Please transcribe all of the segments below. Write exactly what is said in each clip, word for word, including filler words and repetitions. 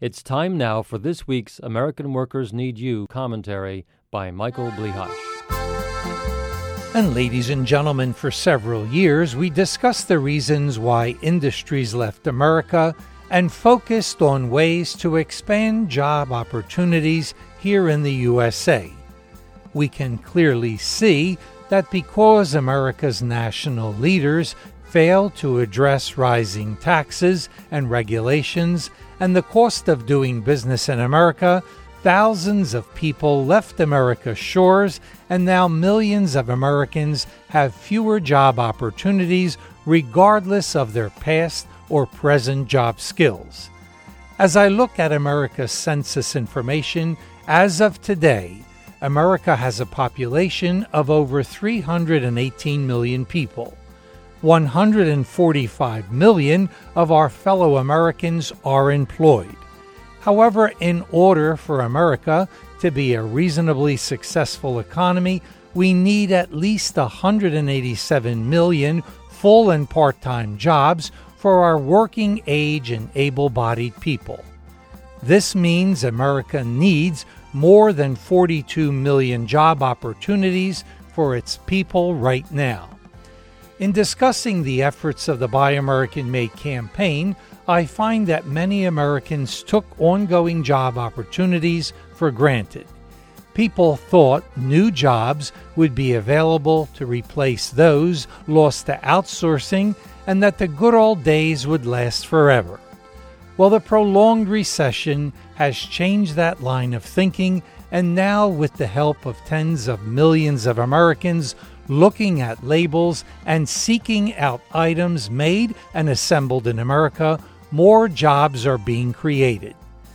It's time now for this week's American Workers Need You commentary by Michael Blihash. And ladies and gentlemen, for several years we discussed the reasons why industries left America and focused on ways to expand job opportunities here in the U S A. We can clearly see that because America's national leaders failed to address rising taxes and regulations and the cost of doing business in America, thousands of people left America's shores, and now millions of Americans have fewer job opportunities regardless of their past or present job skills. As I look at America's census information, as of today, America has a population of over three hundred eighteen million people. one hundred forty-five million of our fellow Americans are employed. However, in order for America to be a reasonably successful economy, we need at least one hundred eighty-seven million full and part-time jobs for our working age and able-bodied people. This means America needs more than forty-two million job opportunities for its people right now. In discussing the efforts of the Buy American Made campaign, I find that many Americans took ongoing job opportunities for granted. People thought new jobs would be available to replace those lost to outsourcing and that the good old days would last forever. Well, the prolonged recession has changed that line of thinking, and now with the help of tens of millions of Americans looking at labels and seeking out items made and assembled in America, more jobs are being created.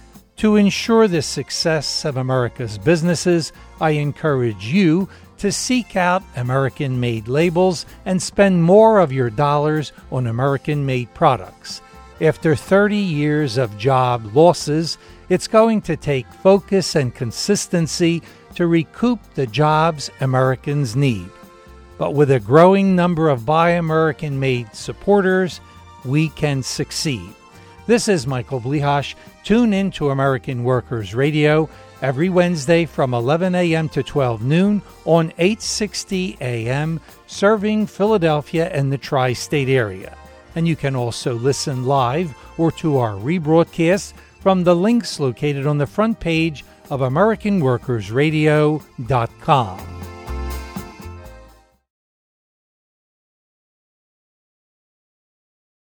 To ensure the success of America's businesses, I encourage you to seek out American-made labels and spend more of your dollars on American-made products. After thirty years of job losses, it's going to take focus and consistency to recoup the jobs Americans need. But with a growing number of Buy American Made supporters, we can succeed. This is Michael Blihash. Tune in to American Workers Radio every Wednesday from eleven a.m. to twelve noon on eight sixty a.m., serving Philadelphia and the tri-state area. And you can also listen live or to our rebroadcast from the links located on the front page of American Workers Radio dot com.